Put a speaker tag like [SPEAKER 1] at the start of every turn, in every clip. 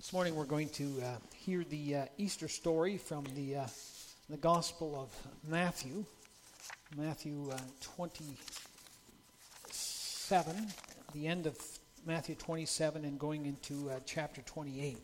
[SPEAKER 1] This morning we're going to hear the Easter story from the Gospel of Matthew. Matthew 27, the end of Matthew 27 and going into chapter 28.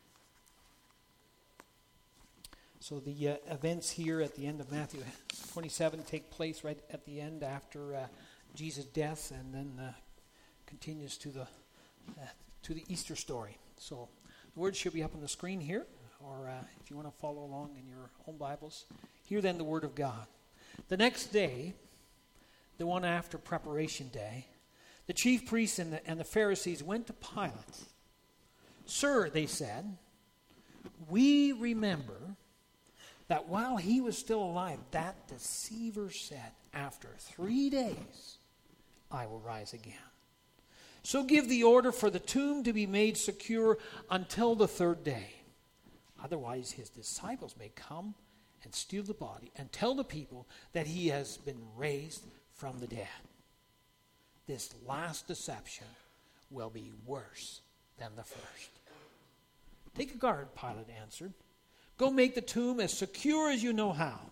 [SPEAKER 1] So the events here at the end of Matthew 27 take place right at the end after Jesus' death, and then continues to the Easter story. So the words should be up on the screen here, or if you want to follow along in your own Bibles. Hear then the word of God. The next day, the one after preparation day, the chief priests and the Pharisees went to Pilate. "Sir," they said, "we remember that while he was still alive, that deceiver said, 'After 3 days, I will rise again.' So give the order for the tomb to be made secure until the 3rd day. Otherwise, his disciples may come and steal the body and tell the people that he has been raised from the dead. This last deception will be worse than the first." "Take a guard," Pilate answered. "Go make the tomb as secure as you know how."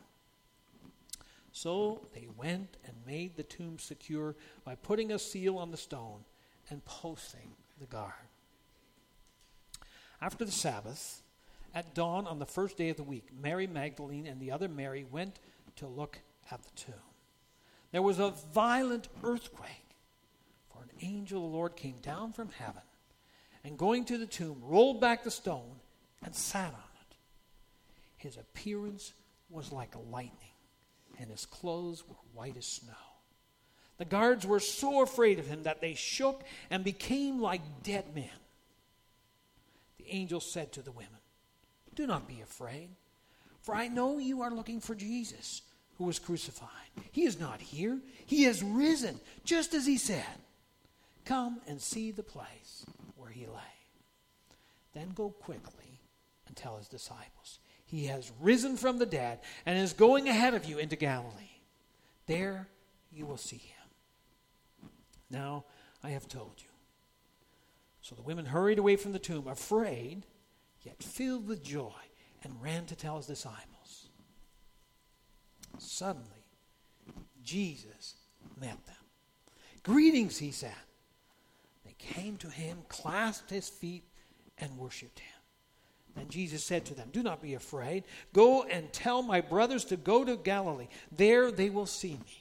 [SPEAKER 1] So they went and made the tomb secure by putting a seal on the stone and posting the guard. After the Sabbath, at dawn on the 1st day of the week, Mary Magdalene and the other Mary went to look at the tomb. There was a violent earthquake, for an angel of the Lord came down from heaven, and going to the tomb, rolled back the stone and sat on it. His appearance was like lightning, and his clothes were white as snow. The guards were so afraid of him that they shook and became like dead men. The angel said to the women, "Do not be afraid, for I know you are looking for Jesus, who was crucified. He is not here. He has risen, just as he said. Come and see the place where he lay. Then go quickly and tell his disciples, he has risen from the dead and is going ahead of you into Galilee. There you will see him. Now I have told you." So the women hurried away from the tomb, afraid, yet filled with joy, and ran to tell his disciples. Suddenly, Jesus met them. "Greetings," he said. They came to him, clasped his feet, and worshipped him. Then Jesus said to them, "Do not be afraid. Go and tell my brothers to go to Galilee. There they will see me."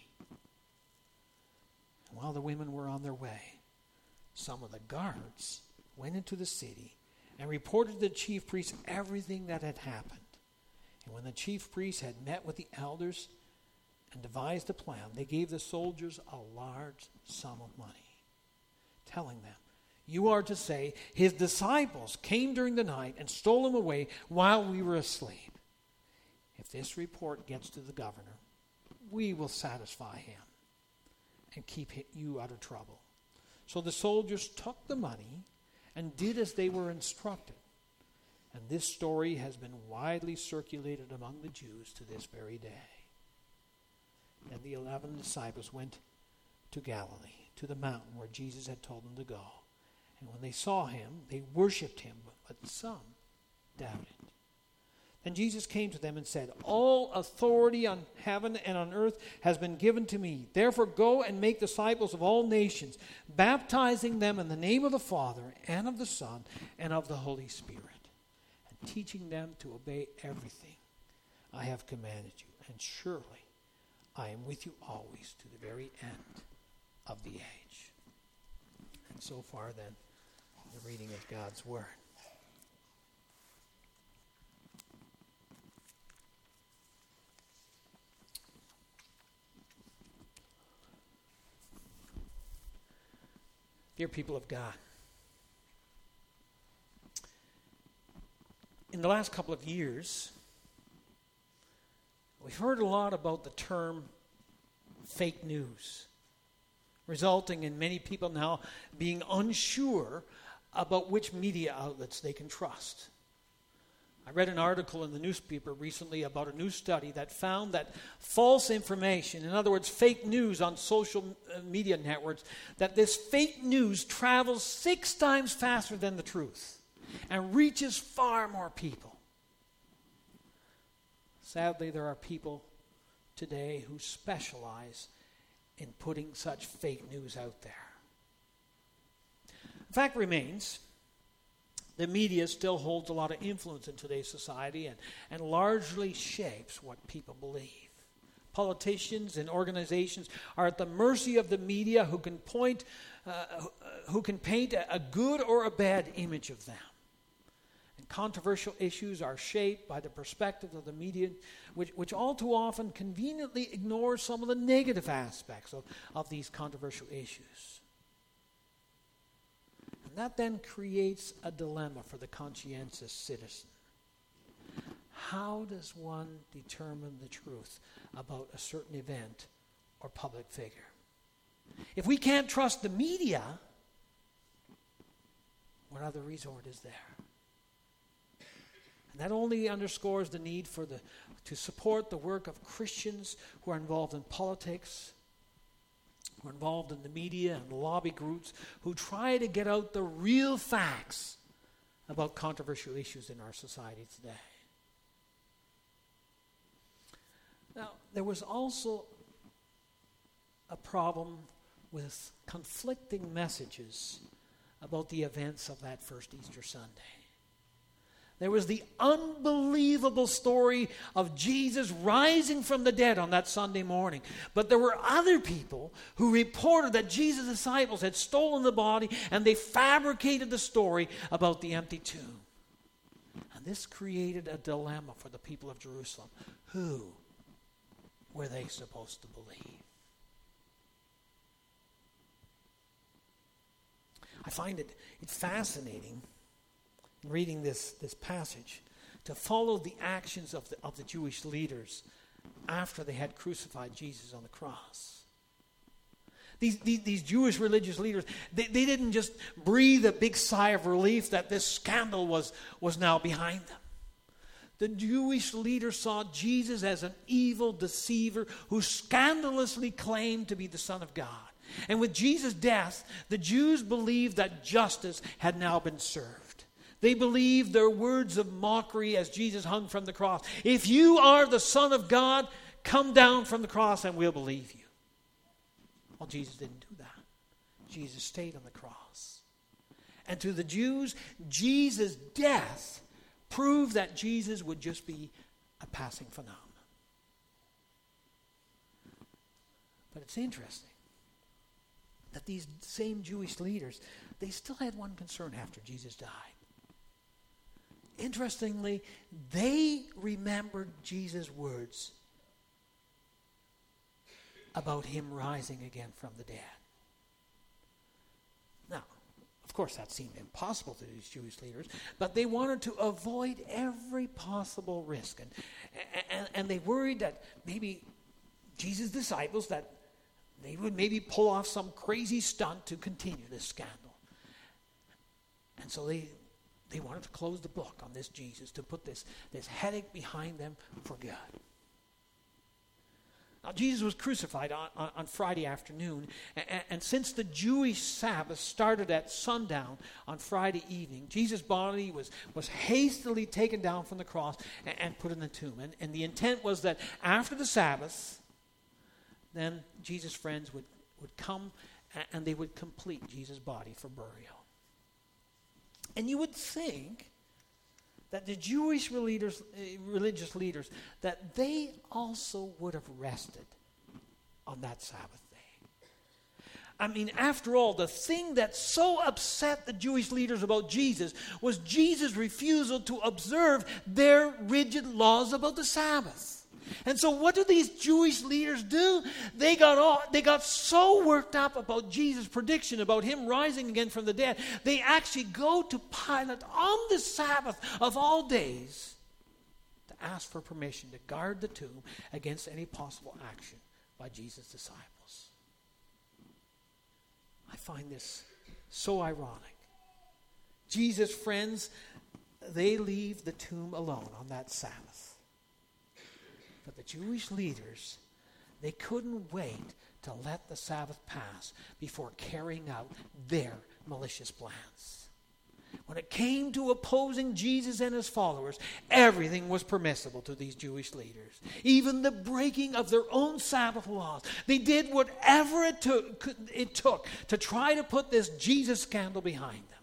[SPEAKER 1] While the women were on their way, some of the guards went into the city and reported to the chief priests everything that had happened. And when the chief priests had met with the elders and devised a plan, they gave the soldiers a large sum of money, telling them, "You are to say, his disciples came during the night and stole him away while we were asleep. If this report gets to the governor, we will satisfy him and keep you out of trouble." So the soldiers took the money and did as they were instructed. And this story has been widely circulated among the Jews to this very day. Then the 11 disciples went to Galilee, to the mountain where Jesus had told them to go. And when they saw him, they worshipped him, but some doubted. Then Jesus came to them and said, "All authority on heaven and on earth has been given to me. Therefore go and make disciples of all nations, baptizing them in the name of the Father and of the Son and of the Holy Spirit, and teaching them to obey everything I have commanded you. And surely I am with you always to the very end of the age." And so far then, the reading of God's Word. Dear people of God, in the last couple of years, we've heard a lot about the term fake news, resulting in many people now being unsure about which media outlets they can trust. I read an article in the newspaper recently about a new study that found that false information, in other words, fake news on social media networks, that this fake news travels 6 times faster than the truth. and reaches far more people. Sadly, there are people today who specialize in putting such fake news out there. The fact remains, the media still holds a lot of influence in today's society and largely shapes what people believe. Politicians and organizations are at the mercy of the media who can paint a good or a bad image of them. And controversial issues are shaped by the perspective of the media, which all too often conveniently ignores some of the negative aspects of these controversial issues. And that then creates a dilemma for the conscientious citizen. How does one determine the truth about a certain event or public figure? If we can't trust the media, what other resort is there? And that only underscores the need to support the work of Christians who are involved in politics, who are involved in the media and lobby groups, who try to get out the real facts about controversial issues in our society today. Now, there was also a problem with conflicting messages about the events of that first Easter Sunday. There was the unbelievable story of Jesus rising from the dead on that Sunday morning. But there were other people who reported that Jesus' disciples had stolen the body, and they fabricated the story about the empty tomb. And this created a dilemma for the people of Jerusalem. Who were they supposed to believe? I find it fascinating, reading this passage, to follow the actions of the Jewish leaders after they had crucified Jesus on the cross. These Jewish religious leaders, they didn't just breathe a big sigh of relief that this scandal was now behind them. The Jewish leaders saw Jesus as an evil deceiver who scandalously claimed to be the Son of God. And with Jesus' death, the Jews believed that justice had now been served. They believed their words of mockery as Jesus hung from the cross. If you are the Son of God, come down from the cross and we'll believe you. Well, Jesus didn't do that. Jesus stayed on the cross. And to the Jews, Jesus' death proved that Jesus would just be a passing phenomenon. But it's interesting that these same Jewish leaders, they still had one concern after Jesus died. Interestingly, they remembered Jesus' words about him rising again from the dead. Now, of course, that seemed impossible to these Jewish leaders, but they wanted to avoid every possible risk. And they worried that maybe Jesus' disciples, that they would maybe pull off some crazy stunt to continue this scandal. And so they wanted to close the book on this Jesus, to put this headache behind them for good. Now, Jesus was crucified on Friday afternoon, and since the Jewish Sabbath started at sundown on Friday evening, Jesus' body was hastily taken down from the cross and put in the tomb. And the intent was that after the Sabbath, then Jesus' friends would come and they would complete Jesus' body for burial. And you would think that the Jewish religious leaders, that they also would have rested on that Sabbath day. I mean, after all, the thing that so upset the Jewish leaders about Jesus was Jesus' refusal to observe their rigid laws about the Sabbath. And so what do these Jewish leaders do? They got so worked up about Jesus' prediction about him rising again from the dead, they actually go to Pilate on the Sabbath of all days to ask for permission to guard the tomb against any possible action by Jesus' disciples. I find this so ironic. Jesus' friends, they leave the tomb alone on that Sabbath. But the Jewish leaders, they couldn't wait to let the Sabbath pass before carrying out their malicious plans. when it came to opposing Jesus and his followers, everything was permissible to these Jewish leaders. Even the breaking of their own Sabbath laws. They did whatever it took to try to put this Jesus scandal behind them.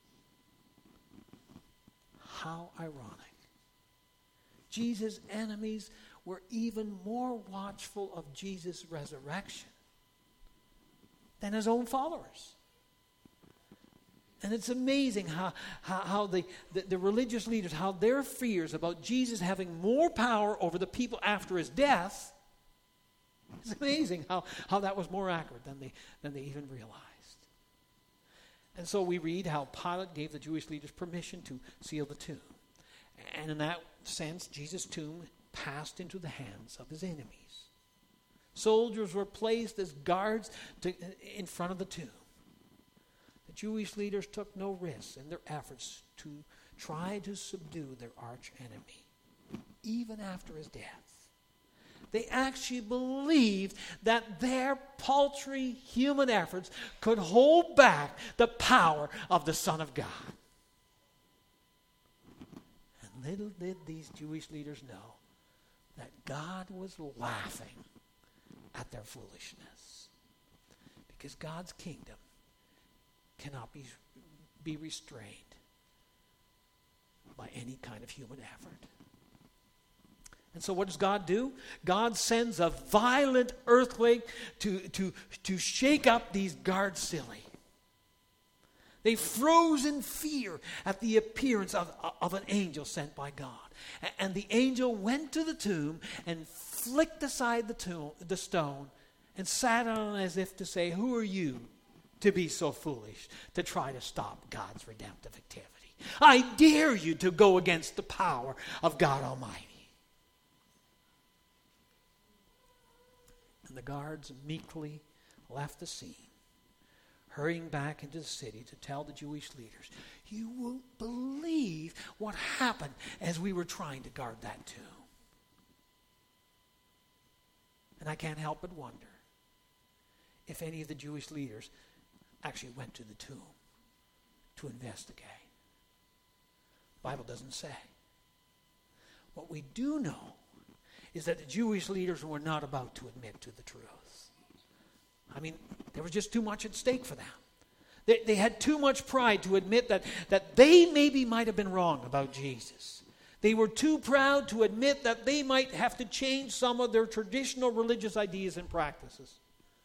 [SPEAKER 1] How ironic. Jesus' enemies were even more watchful of Jesus' resurrection than his own followers. And it's amazing how the religious leaders, how their fears about Jesus having more power over the people after his death, it's amazing how that was more accurate than they even realized. And so we read how Pilate gave the Jewish leaders permission to seal the tomb. And in that sense, Jesus' tomb passed into the hands of his enemies. Soldiers were placed as guards in front of the tomb. The Jewish leaders took no risks in their efforts to try to subdue their arch enemy, even after his death. They actually believed that their paltry human efforts could hold back the power of the Son of God. And little did these Jewish leaders know that God was laughing at their foolishness. Because God's kingdom cannot be restrained by any kind of human effort. And so what does God do? God sends a violent earthquake to shake up these guards silly. They froze in fear at the appearance of an angel sent by God. And the angel went to the tomb and flicked aside the stone and sat on it as if to say, "Who are you to be so foolish to try to stop God's redemptive activity? I dare you to go against the power of God Almighty." And the guards meekly left the scene, hurrying back into the city to tell the Jewish leaders, "You won't believe what happened as we were trying to guard that tomb." And I can't help but wonder if any of the Jewish leaders actually went to the tomb to investigate. The Bible doesn't say. What we do know is that the Jewish leaders were not about to admit to the truth. I mean, there was just too much at stake for them. They had too much pride to admit that they maybe might have been wrong about Jesus. They were too proud to admit that they might have to change some of their traditional religious ideas and practices.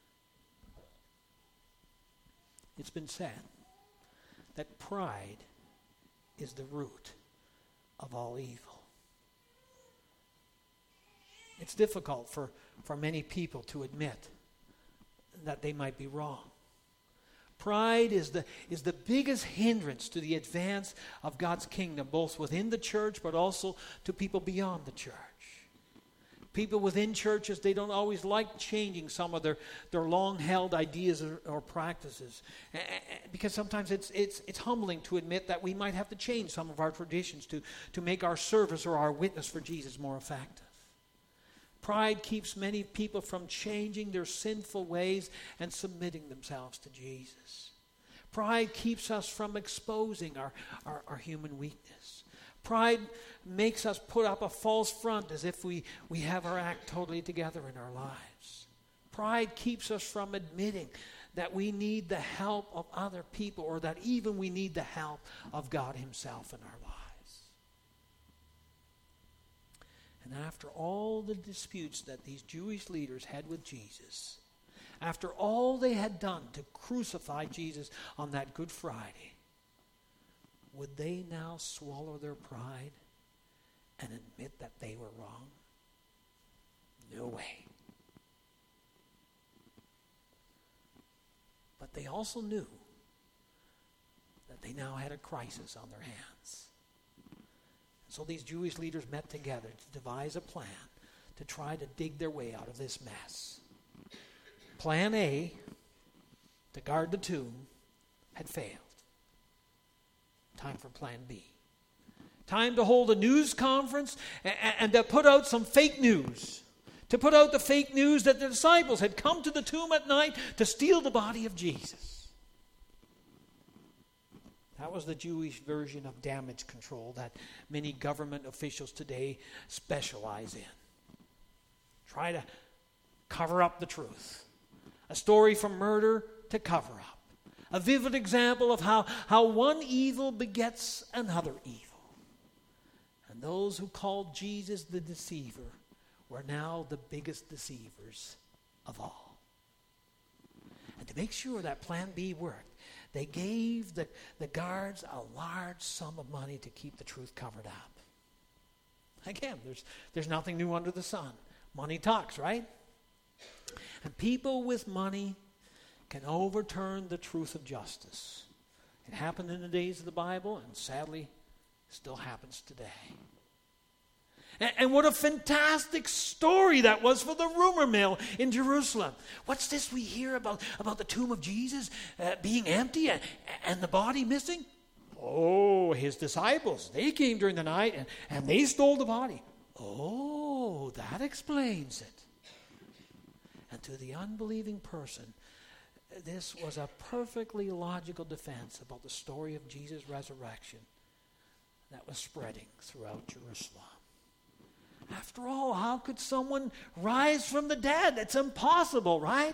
[SPEAKER 1] It's been said that pride is the root of all evil. It's difficult for many people to admit that they might be wrong. Pride is the biggest hindrance to the advance of God's kingdom, both within the church but also to people beyond the church. People within churches, they don't always like changing some of their long-held ideas or practices. Because sometimes it's humbling to admit that we might have to change some of our traditions to make our service or our witness for Jesus more effective. Pride keeps many people from changing their sinful ways and submitting themselves to Jesus. Pride keeps us from exposing our human weakness. Pride makes us put up a false front as if we have our act totally together in our lives. Pride keeps us from admitting that we need the help of other people, or that even we need the help of God himself in our lives. And after all the disputes that these Jewish leaders had with Jesus, after all they had done to crucify Jesus on that Good Friday, would they now swallow their pride and admit that they were wrong? No way. But they also knew that they now had a crisis on their hands. So these Jewish leaders met together to devise a plan to try to dig their way out of this mess. Plan A, to guard the tomb, had failed. Time for Plan B. Time to hold a news conference and to put out some fake news. To put out the fake news that the disciples had come to the tomb at night to steal the body of Jesus. That was the Jewish version of damage control that many government officials today specialize in. Try to cover up the truth. A story from murder to cover up. A vivid example of how one evil begets another evil. And those who called Jesus the deceiver were now the biggest deceivers of all. And to make sure that Plan B worked, they gave the guards a large sum of money to keep the truth covered up. Again, there's nothing new under the sun. Money talks, right? And people with money can overturn the truth of justice. It happened in the days of the Bible, and sadly, still happens today. And what a fantastic story that was for the rumor mill in Jerusalem. What's this we hear about the tomb of Jesus being empty and the body missing? Oh, his disciples, they came during the night and they stole the body. Oh, that explains it. And to the unbelieving person, this was a perfectly logical defense about the story of Jesus' resurrection that was spreading throughout Jerusalem. After all, how could someone rise from the dead? It's impossible, right?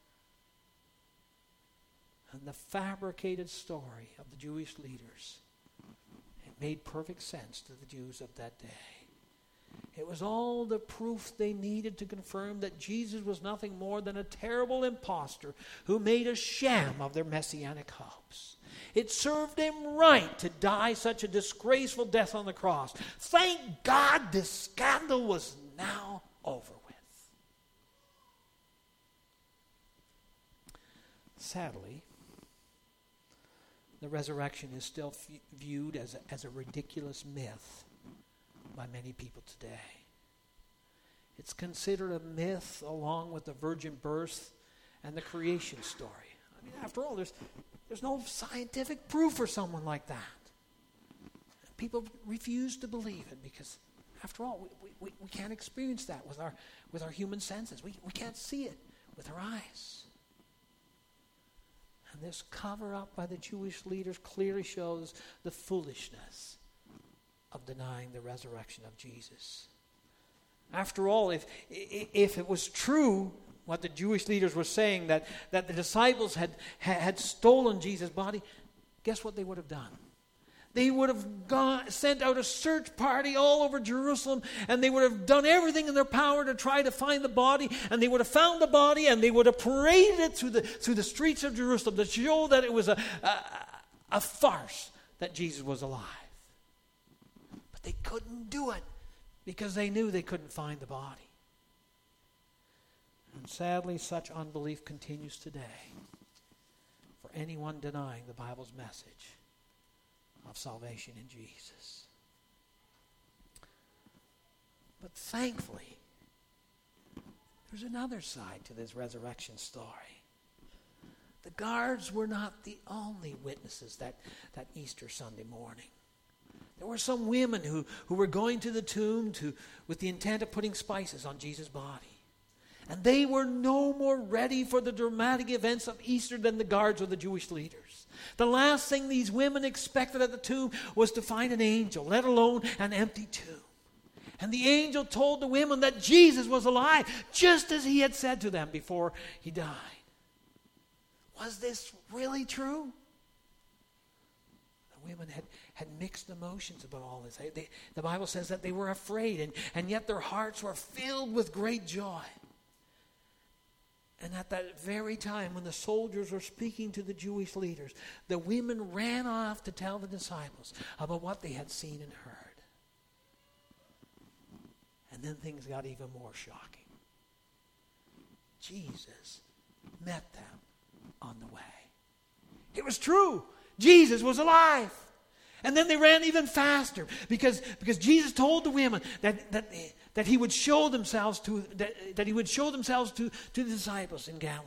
[SPEAKER 1] And the fabricated story of the Jewish leaders, it made perfect sense to the Jews of that day. It was all the proof they needed to confirm that Jesus was nothing more than a terrible impostor who made a sham of their messianic hopes. It served him right to die such a disgraceful death on the cross. Thank God this scandal was now over with. Sadly, the resurrection is still viewed as a ridiculous myth by many people today. It's considered a myth along with the virgin birth and the creation story. I mean, after all, there's no scientific proof for someone like that. People refuse to believe it because, after all, we can't experience that with our human senses. We can't see it with our eyes. And this cover-up by the Jewish leaders clearly shows the foolishness of denying the resurrection of Jesus. After all, if it was true what the Jewish leaders were saying, that the disciples had stolen Jesus' body, guess what they would have done? They would have sent out a search party all over Jerusalem, and they would have done everything in their power to try to find the body, and they would have found the body, and they would have paraded it through the streets of Jerusalem to show that it was a farce that Jesus was alive. But they couldn't do it because they knew they couldn't find the body. And sadly, such unbelief continues today for anyone denying the Bible's message of salvation in Jesus. But thankfully, there's another side to this resurrection story. The guards were not the only witnesses that Easter Sunday morning. There were some women who were going to the tomb with the intent of putting spices on Jesus' body. And they were no more ready for the dramatic events of Easter than the guards or the Jewish leaders. The last thing these women expected at the tomb was to find an angel, let alone an empty tomb. And the angel told the women that Jesus was alive, just as he had said to them before he died. Was this really true? The women had mixed emotions about all this. The Bible says that they were afraid, and yet their hearts were filled with great joy. And at that very time when the soldiers were speaking to the Jewish leaders, the women ran off to tell the disciples about what they had seen and heard. And then things got even more shocking. Jesus met them on the way. It was true. Jesus was alive. And then they ran even faster because Jesus told the women that he would show themselves to the disciples in Galilee.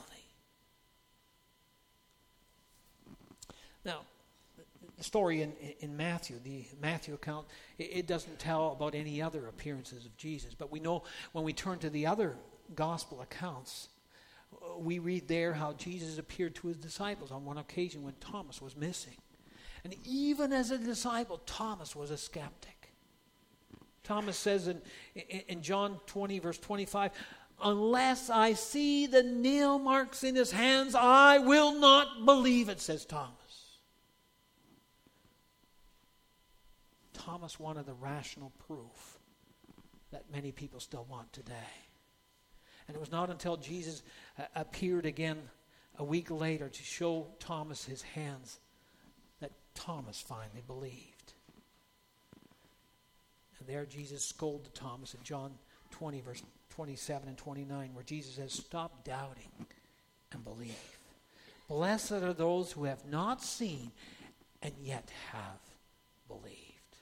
[SPEAKER 1] Now, the story in Matthew, the Matthew account, it doesn't tell about any other appearances of Jesus. But we know when we turn to the other gospel accounts, we read there how Jesus appeared to his disciples on one occasion when Thomas was missing. And even as a disciple, Thomas was a skeptic. Thomas says in John 20, verse 25, unless I see the nail marks in his hands, I will not believe it, says Thomas. Thomas wanted the rational proof that many people still want today. And it was not until Jesus appeared again a week later to show Thomas his hands that Thomas finally believed. And there Jesus scolded Thomas in John 20, verse 27 and 29, where Jesus says, stop doubting and believe. Blessed are those who have not seen and yet have believed.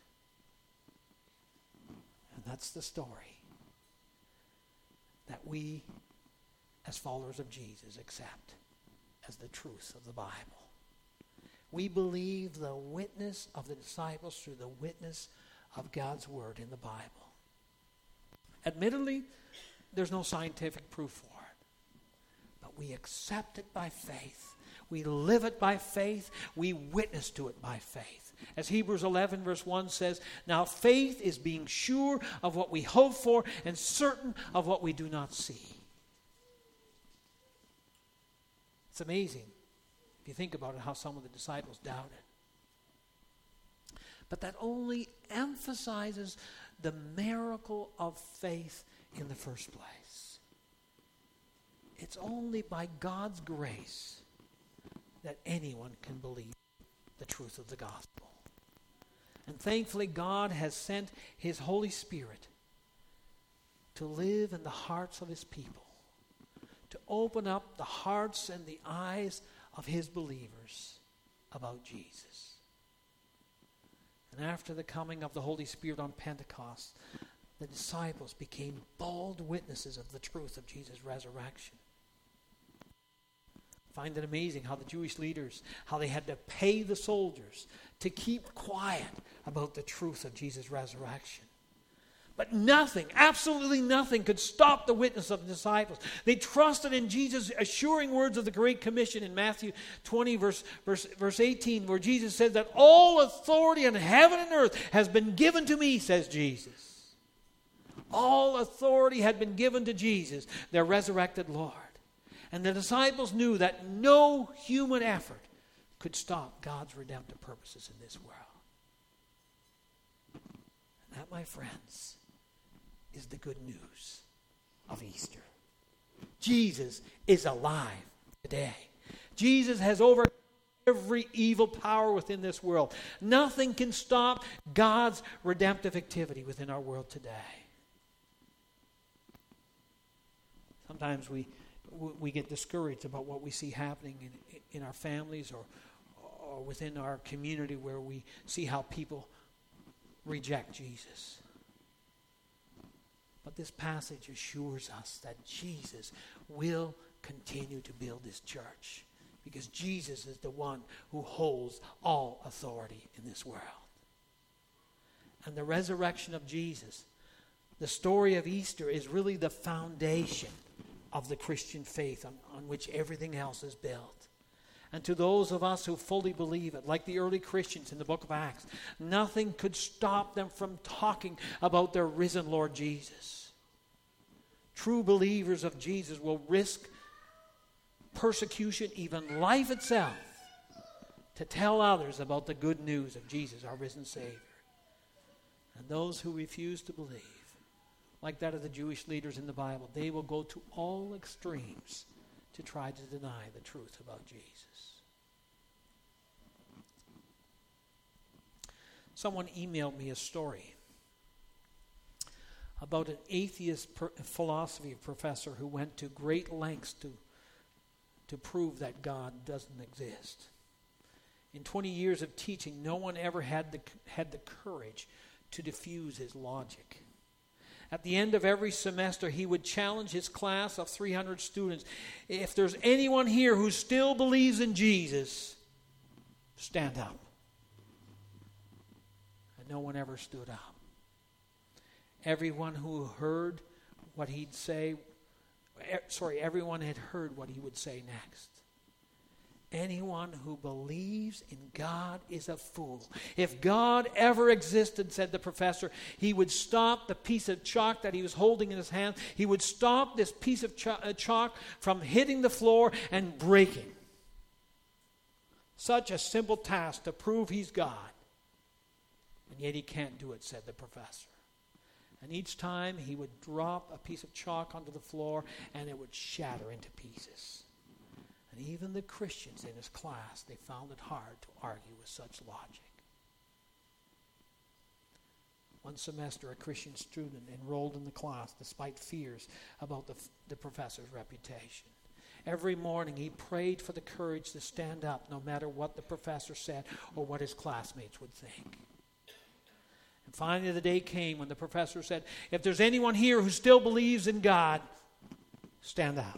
[SPEAKER 1] And that's the story that we, as followers of Jesus, accept as the truth of the Bible. We believe the witness of the disciples through the witness of God's Word in the Bible. Admittedly, there's no scientific proof for it, but we accept it by faith. We live it by faith. We witness to it by faith. As Hebrews 11 verse 1 says, now faith is being sure of what we hope for and certain of what we do not see. It's amazing, if you think about it, how some of the disciples doubted. But that only emphasizes the miracle of faith in the first place. It's only by God's grace that anyone can believe the truth of the gospel. And thankfully, God has sent His Holy Spirit to live in the hearts of His people, to open up the hearts and the eyes of His believers about Jesus. And after the coming of the Holy Spirit on Pentecost, the disciples became bold witnesses of the truth of Jesus' resurrection. I find it amazing how the Jewish leaders, how they had to pay the soldiers to keep quiet about the truth of Jesus' resurrection. But nothing, absolutely nothing, could stop the witness of the disciples. They trusted in Jesus' assuring words of the Great Commission in Matthew 20, verse 18, where Jesus said that all authority in heaven and earth has been given to me, says Jesus. All authority had been given to Jesus, their resurrected Lord. And the disciples knew that no human effort could stop God's redemptive purposes in this world. And that, my friends, is the good news of Easter. Jesus is alive today. Jesus has overcome every evil power within this world. Nothing can stop God's redemptive activity within our world today. Sometimes we get discouraged about what we see happening in our families or within our community, where we see how people reject Jesus. But this passage assures us that Jesus will continue to build His church, because Jesus is the one who holds all authority in this world. And the resurrection of Jesus, the story of Easter, is really the foundation of the Christian faith on which everything else is built. And to those of us who fully believe it, like the early Christians in the book of Acts, nothing could stop them from talking about their risen Lord Jesus. True believers of Jesus will risk persecution, even life itself, to tell others about the good news of Jesus, our risen Savior. And those who refuse to believe, like that of the Jewish leaders in the Bible, they will go to all extremes to try to deny the truth about Jesus. Someone emailed me a story about an atheist philosophy professor who went to great lengths to prove that God doesn't exist. In 20 years of teaching, no one ever had the courage to diffuse his logic. At the end of every semester, he would challenge his class of 300 students. If there's anyone here who still believes in Jesus, stand up. And no one ever stood up. Everyone who heard what he'd say, everyone had heard what he would say next. Anyone who believes in God is a fool. If God ever existed, said the professor, he would stop the piece of chalk that he was holding in his hand. He would stop this piece of chalk from hitting the floor and breaking. Such a simple task to prove he's God. And yet he can't do it, said the professor. And each time he would drop a piece of chalk onto the floor and it would shatter into pieces. And even the Christians in his class, they found it hard to argue with such logic. One semester, a Christian student enrolled in the class despite fears about the professor's reputation. Every morning he prayed for the courage to stand up no matter what the professor said or what his classmates would think. And finally the day came when the professor said, "If there's anyone here who still believes in God, stand up."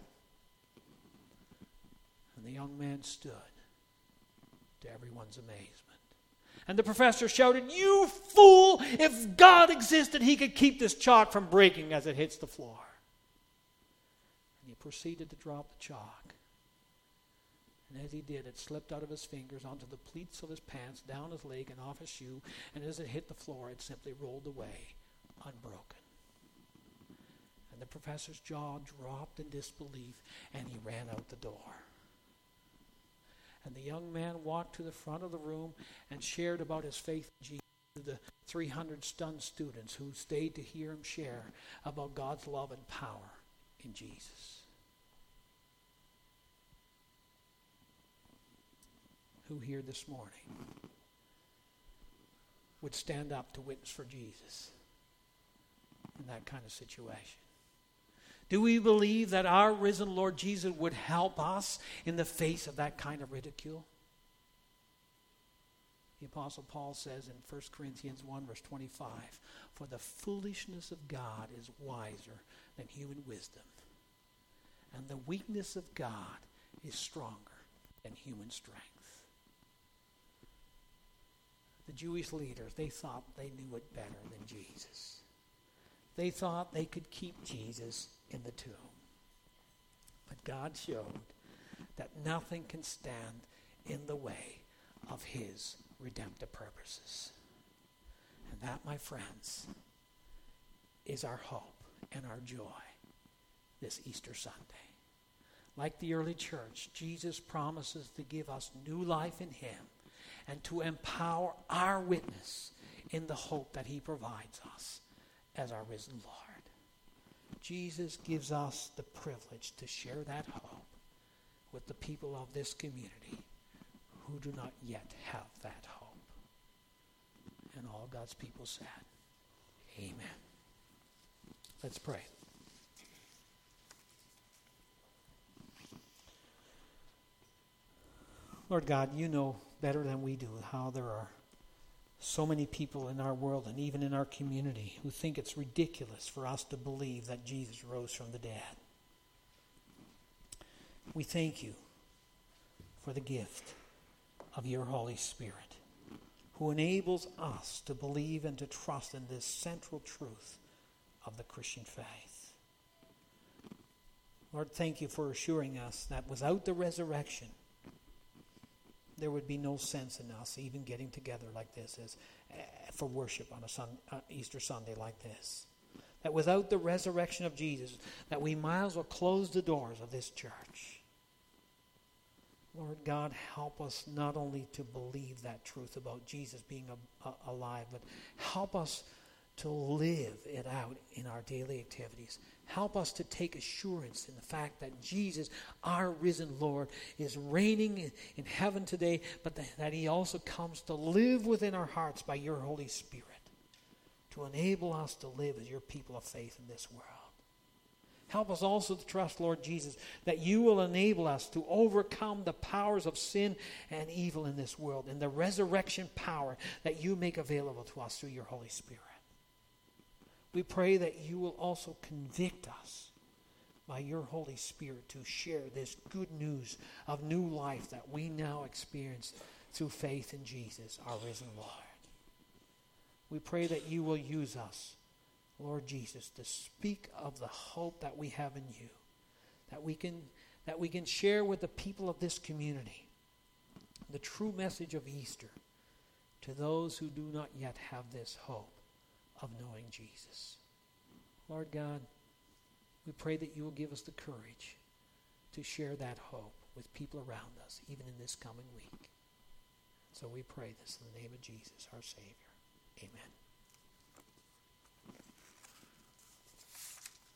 [SPEAKER 1] And the young man stood, to everyone's amazement. And the professor shouted, "You fool! If God existed, he could keep this chalk from breaking as it hits the floor." And he proceeded to drop the chalk. And as he did, it slipped out of his fingers onto the pleats of his pants, down his leg and off his shoe, and as it hit the floor, it simply rolled away, unbroken. And the professor's jaw dropped in disbelief, and he ran out the door. And the young man walked to the front of the room and shared about his faith in Jesus to the 300 stunned students who stayed to hear him share about God's love and power in Jesus. Who here this morning would stand up to witness for Jesus in that kind of situation? Do we believe that our risen Lord Jesus would help us in the face of that kind of ridicule? The Apostle Paul says in 1 Corinthians 1 verse 25, "For the foolishness of God is wiser than human wisdom, and the weakness of God is stronger than human strength." The Jewish leaders, they thought they knew it better than Jesus. They thought they could keep Jesus in the tomb. But God showed that nothing can stand in the way of his redemptive purposes. And that, my friends, is our hope and our joy this Easter Sunday. Like the early church, Jesus promises to give us new life in him and to empower our witness in the hope that he provides us as our risen Lord. Jesus gives us the privilege to share that hope with the people of this community who do not yet have that hope. And all God's people said, amen. Let's pray. Lord God, you know better than we do how there are so many people in our world and even in our community who think it's ridiculous for us to believe that Jesus rose from the dead. We thank you for the gift of your Holy Spirit, who enables us to believe and to trust in this central truth of the Christian faith. Lord, thank you for assuring us that without the resurrection, there would be no sense in us even getting together like this as for worship on a Easter Sunday like this. That without the resurrection of Jesus, that we might as well close the doors of this church. Lord God, help us not only to believe that truth about Jesus being alive, but help us to live it out in our daily activities. Help us to take assurance in the fact that Jesus, our risen Lord, is reigning in heaven today, but that he also comes to live within our hearts by your Holy Spirit, to enable us to live as your people of faith in this world. Help us also to trust, Lord Jesus, that you will enable us to overcome the powers of sin and evil in this world and the resurrection power that you make available to us through your Holy Spirit. We pray that you will also convict us by your Holy Spirit to share this good news of new life that we now experience through faith in Jesus, our risen Lord. We pray that you will use us, Lord Jesus, to speak of the hope that we have in you, that we can share with the people of this community the true message of Easter to those who do not yet have this hope of knowing Jesus. Lord God, we pray that you will give us the courage to share that hope with people around us, even in this coming week. So we pray this in the name of Jesus, our Savior. Amen.